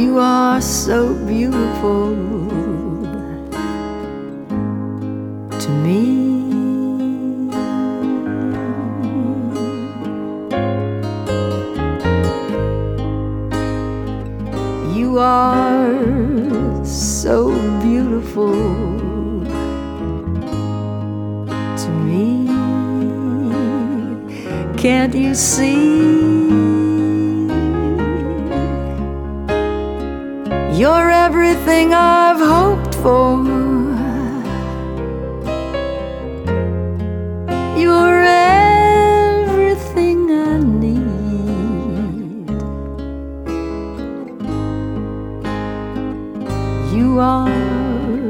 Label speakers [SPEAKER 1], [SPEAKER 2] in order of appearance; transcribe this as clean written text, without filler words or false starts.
[SPEAKER 1] You are so beautiful to me. You are so beautiful to me. Can't you see? You're everything I've hoped for